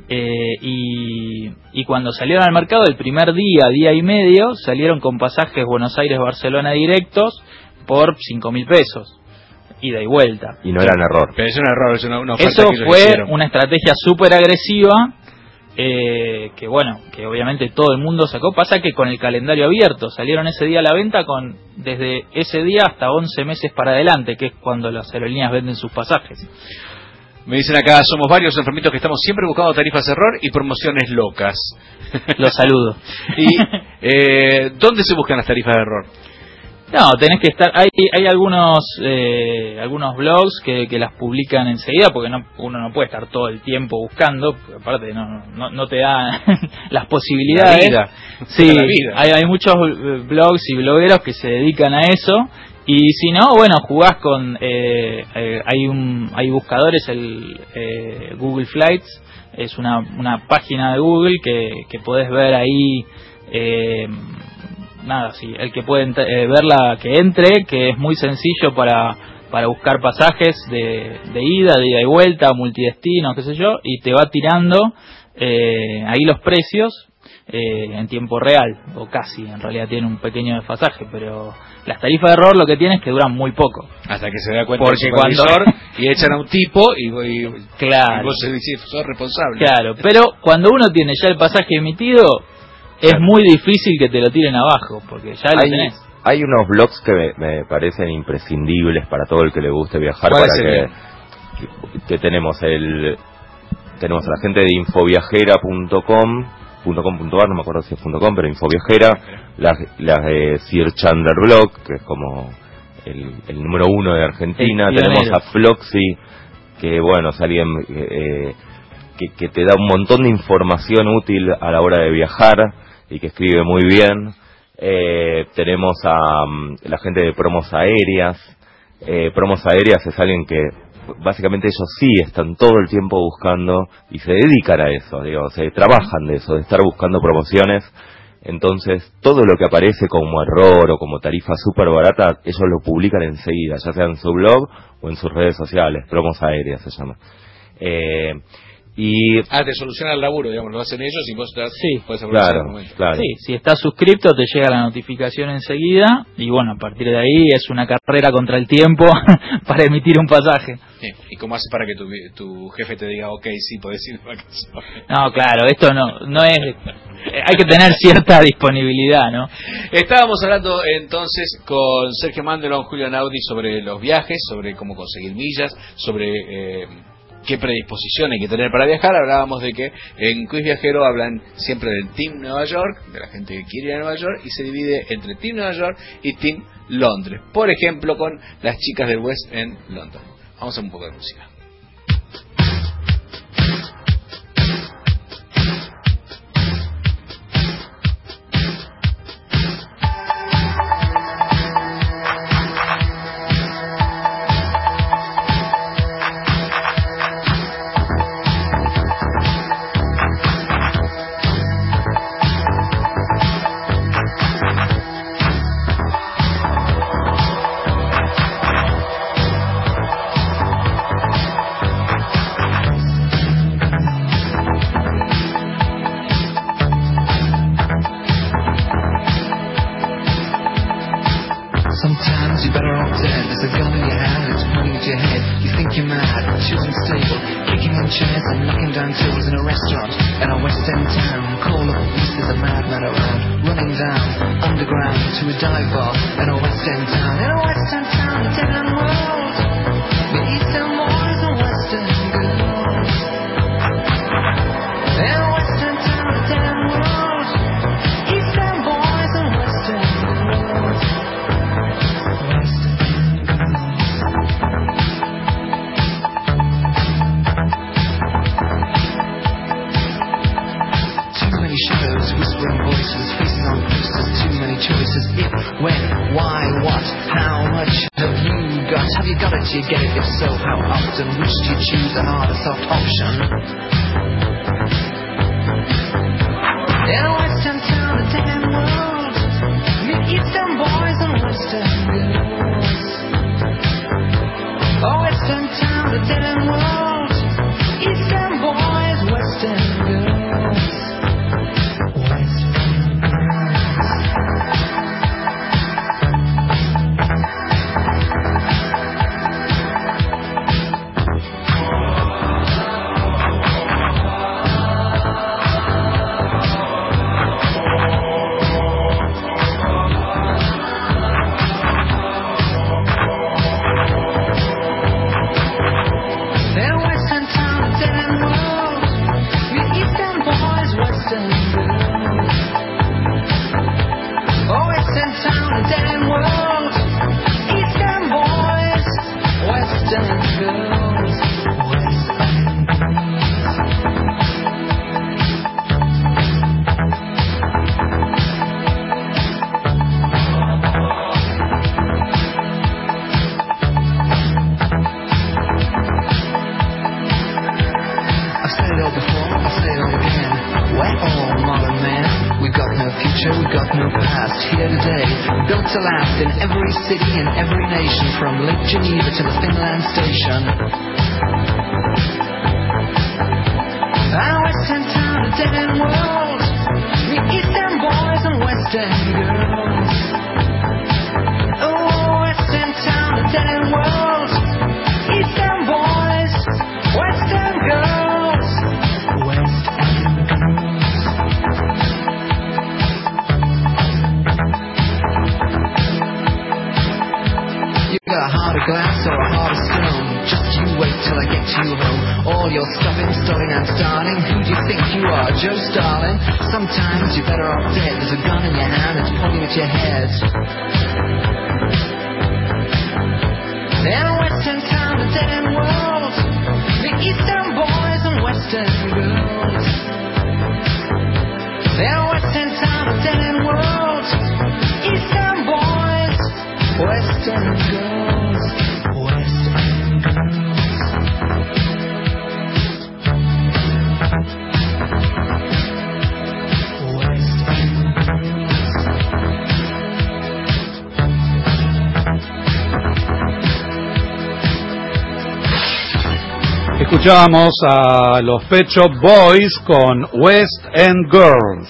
y cuando salieron al mercado el primer día y medio salieron con pasajes Buenos Aires-Barcelona directos por $5.000 ida y vuelta, y no eran error, pero es un error, es una oferta. Eso que fue hicieron. Una estrategia súper agresiva que bueno, que obviamente todo el mundo sacó. Pasa que con el calendario abierto salieron ese día a la venta desde ese día hasta 11 meses para adelante, que es cuando las aerolíneas venden sus pasajes. Me dicen acá, somos varios enfermitos que estamos siempre buscando tarifas error y promociones locas. Los saludo. ¿Y dónde se buscan las tarifas de error? No, tenés que estar. Hay algunos blogs que las publican enseguida, porque uno no puede estar todo el tiempo buscando, porque aparte no te da las posibilidades. La vida. Sí, la vida. Hay muchos blogs y blogueros que se dedican a eso. Y si no, bueno, jugás con hay buscadores, Google Flights es una página de Google que podés ver ahí. Sí, el que puede verla que entre, que es muy sencillo para buscar pasajes de ida y vuelta, multidestinos, qué sé yo, y te va tirando ahí los precios en tiempo real, o casi, en realidad tiene un pequeño desfasaje, pero las tarifas de error lo que tienen es que duran muy poco. Hasta que se da cuenta porque el supervisor y echan a un tipo y claro, y vos sos responsable. Claro, pero cuando uno tiene ya el pasaje emitido, es muy difícil que te lo tiren abajo, porque ya lo tenés. Hay unos blogs que me parecen imprescindibles para todo el que le guste viajar. ¿Cuál Para que tenemos a la gente de infoviajera.com.ar, no me acuerdo si es .com, pero Infoviajera, las de Sir Chandler Blog, que es como el número 1 de Argentina. Tenemos a Floxy, que bueno, es alguien que te da un montón de información útil a la hora de viajar y que escribe muy bien. Tenemos a la gente de Promos Aéreas. Promos Aéreas es alguien que básicamente ellos sí están todo el tiempo buscando y se dedican a eso, se trabajan de eso, de estar buscando promociones. Entonces todo lo que aparece como error o como tarifa súper barata, ellos lo publican enseguida, ya sea en su blog o en sus redes sociales. Promos Aéreas se llama. Te soluciona el laburo, lo hacen ellos y vos podés aprovechar el momento. Claro. Sí, si estás suscripto te llega la notificación enseguida y bueno, a partir de ahí es una carrera contra el tiempo para emitir un pasaje. Sí. ¿Y cómo haces para que tu jefe te diga, ok, sí, podés ir de vacaciones? No, claro, esto no es... Hay que tener cierta disponibilidad, ¿no? Estábamos hablando entonces con Sergio Mandelón, Julio Naudi sobre los viajes, sobre cómo conseguir millas, sobre... qué predisposición hay que tener para viajar. Hablábamos de que en Quiz Viajero hablan siempre del Team Nueva York, de la gente que quiere ir a Nueva York, y se divide entre Team Nueva York y Team Londres. Por ejemplo, con las chicas del West End London. Vamos a un poco de música. West in every city and every nation, from Lake Geneva to the Finland station. Our western town, a dead-end world, the eastern boys and western girls. Oh, western town, a dead-end world, eastern boys, western girls, western girls. You got a heart of glass or a heart of stone, just you wait till I get you home. All your stuffing, starting and starting. Who do you think you are, Joe Stalin? Sometimes you're better off dead. There's a gun in your hand, it's pointing at your head. In a western town, a dead-end world, the eastern boys and western girls. In a western town, a dead-end world, eastern boys, western girls, western girls. Escuchábamos a los Pet Shop Boys con West End Girls.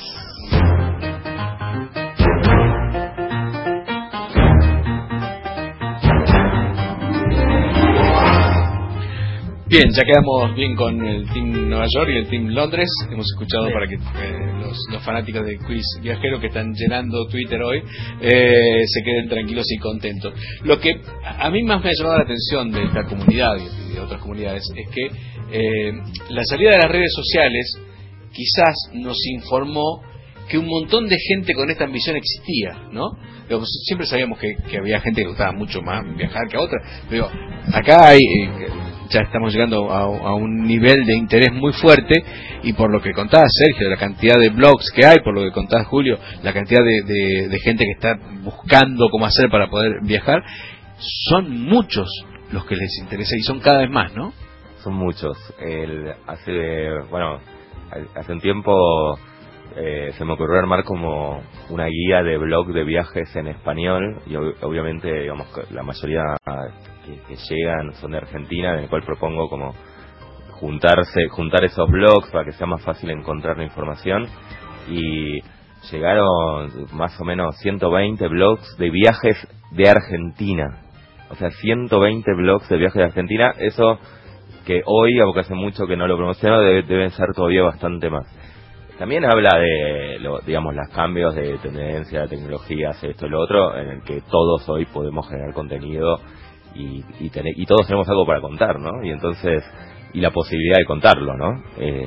Bien, ya quedamos bien con el Team Nueva York y el Team Londres. Hemos escuchado para que los fanáticos de Quiz Viajero que están llenando Twitter hoy se queden tranquilos y contentos. Lo que a mí más me ha llamado la atención de esta comunidad y de otras comunidades es que la salida de las redes sociales quizás nos informó que un montón de gente con esta ambición existía, ¿no? Siempre sabíamos que había gente que le gustaba mucho más viajar que a otra, pero acá hay... ya estamos llegando a un nivel de interés muy fuerte, y por lo que contaba Sergio, la cantidad de blogs que hay, por lo que contaba Julio, la cantidad de gente que está buscando cómo hacer para poder viajar, son muchos los que les interesa y son cada vez más, ¿no? Son muchos. Hace un tiempo se me ocurrió armar como una guía de blog de viajes en español, y obviamente, digamos, la mayoría que llegan son de Argentina, en el cual propongo como juntar esos blogs para que sea más fácil encontrar la información, y llegaron más o menos 120 blogs de viajes de Argentina. O sea, 120 blogs de viajes de Argentina. Eso que hoy, aunque hace mucho que no lo promociono, deben ser todavía bastante más. También habla de, digamos, los cambios de tendencia, de tecnologías, esto y lo otro, en el que todos hoy podemos generar contenido y todos tenemos algo para contar, ¿no? Y entonces, y la posibilidad de contarlo, ¿no?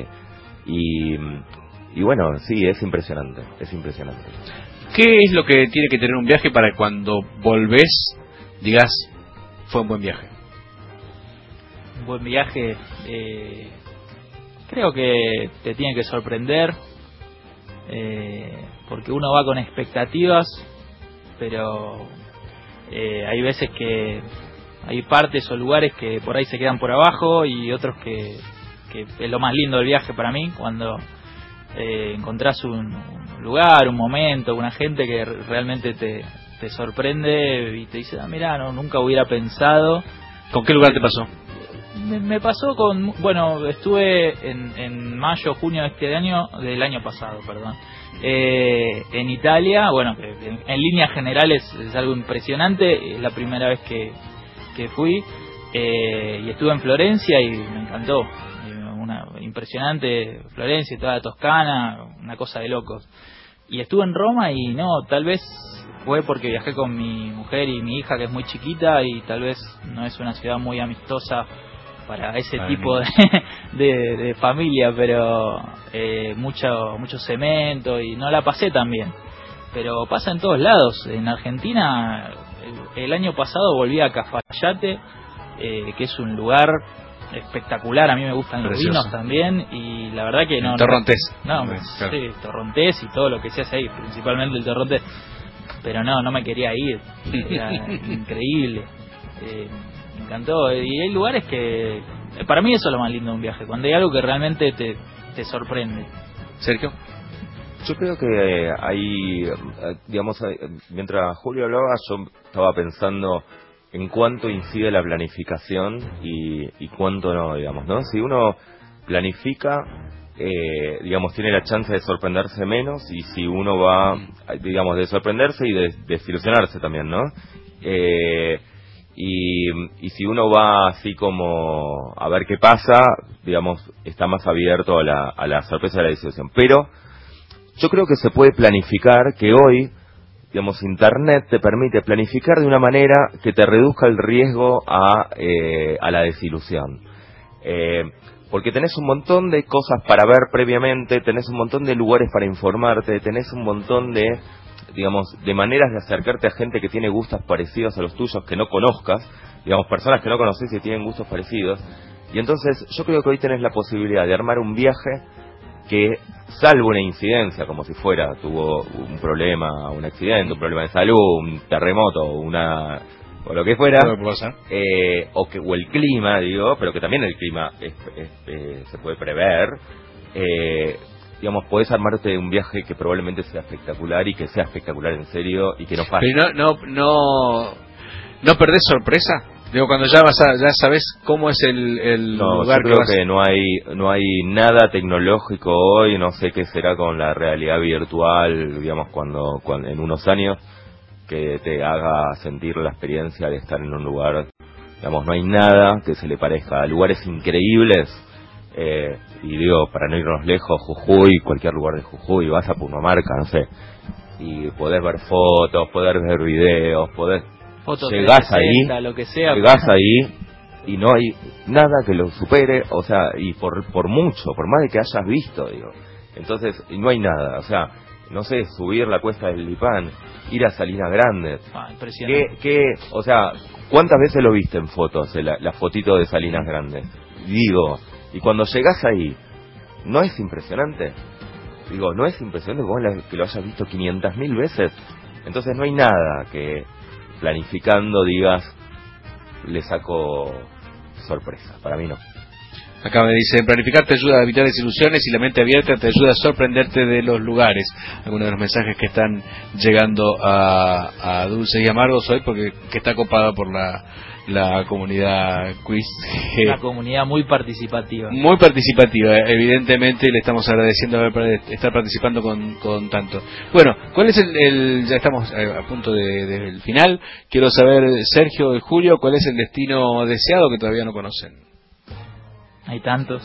Y bueno, sí, es impresionante. ¿Qué es lo que tiene que tener un viaje para cuando volvés digas, fue un buen viaje? Un buen viaje, creo que te tiene que sorprender, porque uno va con expectativas, pero hay veces que hay partes o lugares que por ahí se quedan por abajo, y otros que es lo más lindo del viaje para mí, cuando encontrás un lugar, un momento, una gente que realmente te sorprende y te dice, mirá, nunca hubiera pensado. ¿Con qué lugar te pasó? Me pasó estuve en mayo, junio del año pasado, en Italia. Bueno, en líneas generales es algo impresionante, es la primera vez que fui, y estuve en Florencia y me encantó, una impresionante Florencia y toda la Toscana, una cosa de locos. Y estuve en Roma y tal vez fue porque viajé con mi mujer y mi hija, que es muy chiquita, y tal vez no es una ciudad muy amistosa para ese tipo de familia, pero mucho cemento, y no la pasé tan bien. Pero pasa en todos lados. En Argentina, el año pasado volví a Cafayate, que es un lugar espectacular. A mí me gustan los vinos también, y la verdad que Torrontés. Sí, Torrontés y todo lo que se hace ahí, principalmente el Torrontés. Pero no me quería ir, era increíble. Me encantó, y hay lugares que para mí eso es lo más lindo de un viaje, cuando hay algo que realmente te sorprende. Sergio. Yo creo que digamos, mientras Julio hablaba, yo estaba pensando en cuánto incide la planificación y cuánto no, digamos, ¿no? Si uno planifica, digamos, tiene la chance de sorprenderse menos, y si uno va, digamos, de sorprenderse y de desilusionarse también, ¿no? Y si uno va así como a ver qué pasa, digamos, está más abierto a la sorpresa de la desilusión. Pero yo creo que se puede planificar, que hoy, digamos, Internet te permite planificar de una manera que te reduzca el riesgo a la desilusión. Porque tenés un montón de cosas para ver previamente, tenés un montón de lugares para informarte, tenés un montón de, digamos, de maneras de acercarte a gente que tiene gustos parecidos a los tuyos que no conozcas, digamos, personas que no conoces y tienen gustos parecidos. Y entonces yo creo que hoy tenés la posibilidad de armar un viaje que, salvo una incidencia, como si fuera, tuvo un problema, un accidente, un problema de salud, un terremoto, o lo que fuera, o el clima, digo, pero que también el clima se puede prever, digamos, podés armarte un viaje que probablemente sea espectacular, y que sea espectacular en serio, y que no falle. Pero no perdés sorpresa. Digo, cuando ya sabes cómo es el lugar. Yo creo que no hay nada tecnológico hoy, no sé qué será con la realidad virtual, digamos, cuando en unos años, que te haga sentir la experiencia de estar en un lugar, digamos, no hay nada que se le parezca. Lugares increíbles, y digo, para no irnos lejos, Jujuy, cualquier lugar de Jujuy, vas a Purmamarca, no sé, y podés ver fotos, podés ver videos, llegás ahí, lo que sea, llegás ahí y no hay nada que lo supere, o sea, y por mucho, por más de que hayas visto, digo, entonces no hay nada, o sea, no sé, subir la cuesta del Lipán, ir a Salinas Grandes, impresionante. o sea, ¿cuántas veces lo viste en fotos, la fotito de Salinas Grandes? Digo, y cuando llegás ahí, ¿no es impresionante? Digo, ¿no es impresionante que lo hayas visto 500.000 veces? Entonces no hay nada que planificando digas, le saco sorpresa. Para mí no. Acá me dicen, planificar te ayuda a evitar desilusiones, y la mente abierta te ayuda a sorprenderte de los lugares. Algunos de los mensajes que están llegando a Dulces y Amargos hoy, porque que está copada por la comunidad quiz. Una comunidad muy participativa. Muy participativa, evidentemente, le estamos agradeciendo estar participando con tanto. Bueno, ¿cuál es ya estamos a punto del final? Quiero saber, Sergio y Julio, ¿cuál es el destino deseado que todavía no conocen? Hay tantos.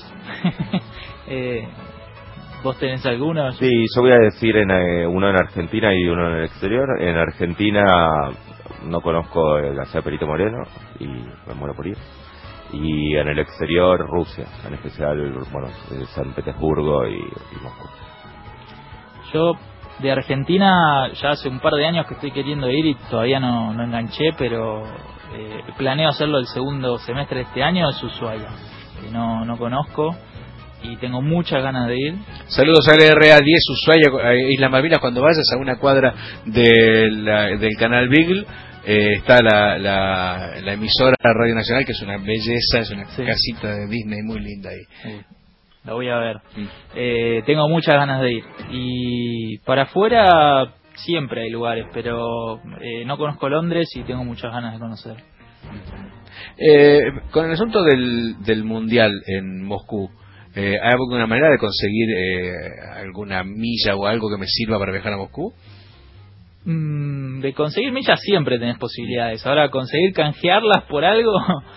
¿Vos tenés alguno? Sí, yo voy a decir uno en Argentina y uno en el exterior. En Argentina no conozco la ciudad de Perito Moreno y me muero por ir. Y en el exterior, Rusia, en especial, bueno, San Petersburgo y Moscú. Yo de Argentina ya hace un par de años que estoy queriendo ir y todavía no enganché, pero planeo hacerlo el segundo semestre de este año. Es Ushuaia, que no conozco y tengo muchas ganas de ir. Saludos a LRA10 Ushuaia, Islas Malvinas. Cuando vayas a una cuadra del canal Beagle, está la emisora Radio Nacional, que es una belleza, es una casita de Disney muy linda ahí. Sí, la voy a ver. Tengo muchas ganas de ir. Y para afuera siempre hay lugares, pero no conozco Londres y tengo muchas ganas de conocer. Con el asunto del mundial en Moscú, ¿hay alguna manera de conseguir alguna milla o algo que me sirva para viajar a Moscú? De conseguir millas siempre tenés posibilidades. Ahora, conseguir canjearlas por algo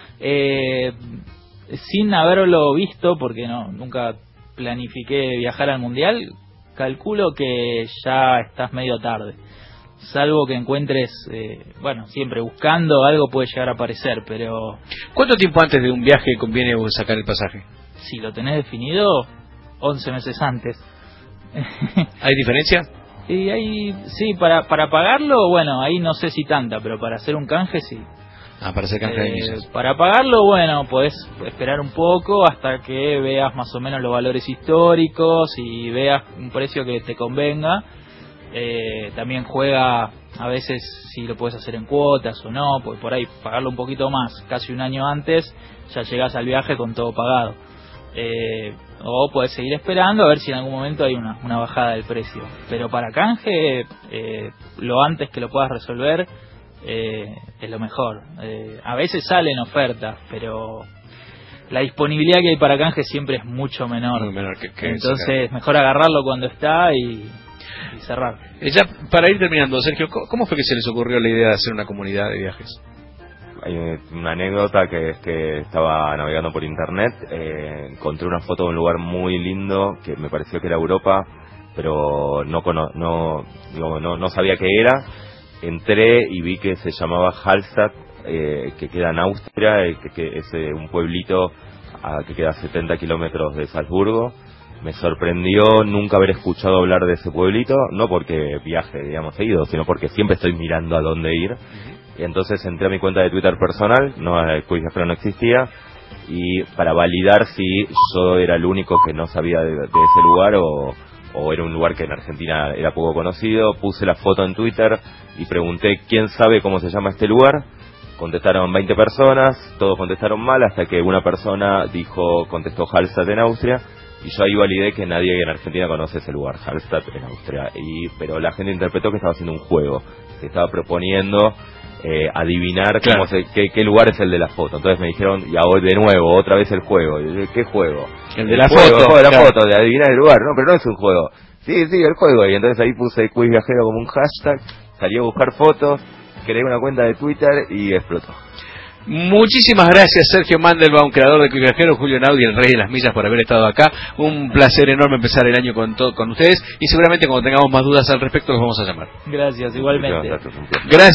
sin haberlo visto, porque nunca planifiqué viajar al mundial, calculo que ya estás medio tarde. Salvo que encuentres, siempre buscando algo puede llegar a aparecer, pero... ¿Cuánto tiempo antes de un viaje conviene sacar el pasaje? Si lo tenés definido, 11 meses antes. ¿Hay diferencia? Y sí, para pagarlo, bueno, ahí no sé si tanta, pero para hacer un canje sí. Para hacer canje de millas. Para pagarlo, bueno, podés esperar un poco hasta que veas más o menos los valores históricos y veas un precio que te convenga. También juega a veces si lo puedes hacer en cuotas o no, pues por ahí pagarlo un poquito más, casi un año antes, ya llegás al viaje con todo pagado. o puedes seguir esperando a ver si en algún momento hay una bajada del precio. Pero para canje, lo antes que lo puedas resolver es lo mejor. A veces salen ofertas, pero la disponibilidad que hay para canje siempre es mucho menor. Muy menor que entonces mejor agarrarlo cuando está y cerrar. Ya para ir terminando, Sergio, ¿cómo fue que se les ocurrió la idea de hacer una comunidad de viajes? Hay una anécdota que es que estaba navegando por internet, encontré una foto de un lugar muy lindo que me pareció que era Europa, pero no sabía qué era. Entré y vi que se llamaba Hallstatt, que queda en Austria, que es un pueblito que queda a 70 kilómetros de Salzburgo. Me sorprendió nunca haber escuchado hablar de ese pueblito, no porque viaje, digamos, seguido, sino porque siempre estoy mirando a dónde ir. Y entonces entré a mi cuenta de Twitter personal, el Quiz Viajero no existía, y para validar si yo era el único que no sabía de ese lugar o era un lugar que en Argentina era poco conocido, puse la foto en Twitter y pregunté quién sabe cómo se llama este lugar. Contestaron 20 personas, todos contestaron mal, hasta que una persona contestó Hallstatt en Austria, y yo ahí validé que nadie en Argentina conoce ese lugar, Hallstatt en Austria. Pero la gente interpretó que estaba haciendo un juego, que estaba proponiendo adivinar qué lugar es el de la foto. Entonces me dijeron, y ahora de nuevo, otra vez el juego. Y yo, ¿qué juego? El de la juego, foto. El juego de la foto, de adivinar el lugar. No, pero no es un juego. Sí, el juego. Y entonces ahí puse Quiz Viajero como un hashtag, salí a buscar fotos, creé una cuenta de Twitter y explotó. Muchísimas gracias, Sergio Mandelbaum, creador de Quiz Viajero, Julio Naudi, el rey de las millas, por haber estado acá. Un placer enorme empezar el año con ustedes, y seguramente cuando tengamos más dudas al respecto los vamos a llamar. Gracias, igualmente. Gracias.